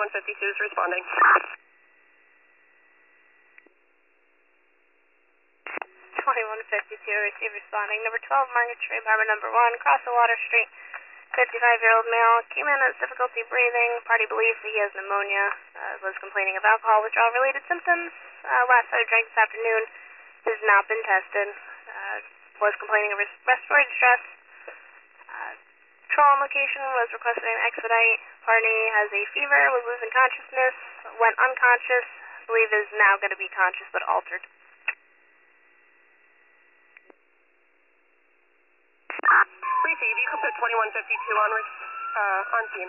2152 is responding. 2152, receive responding. Number 12, Market Street, apartment number 1, across the Water Street. 55-year-old male came in has difficulty breathing. Party believes that he has pneumonia. Was complaining of alcohol withdrawal-related symptoms. Last time drank this afternoon. Has not been tested. Was complaining of respiratory distress. Control location was requested an expedite. Party has a fever, was losing consciousness, went unconscious. Believe is now going to be conscious but altered. Receive, you can put 2152 on team.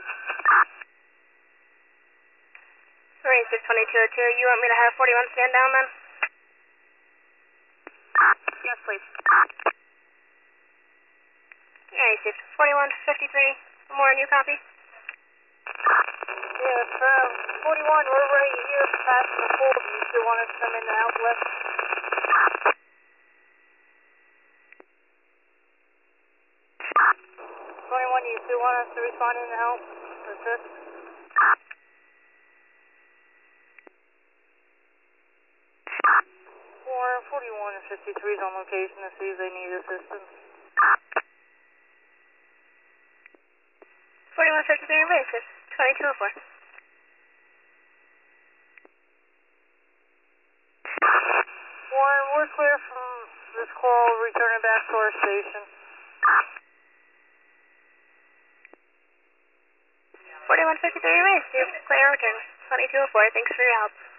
Receive 2202, you want me to have 41 stand down then? Yes, please. Receive 4153, more new copy? Yes, 41, we're right here past the pool. Do you still want us to come in the outlet? 21, you still want us to respond in the help? Assist? 41 and 53 is on location to see if they need assistance. 4153, basis, 2204. Warren, we're clear from this call, returning back to our station. 4153, receive, clear return, 2204, thanks for your help.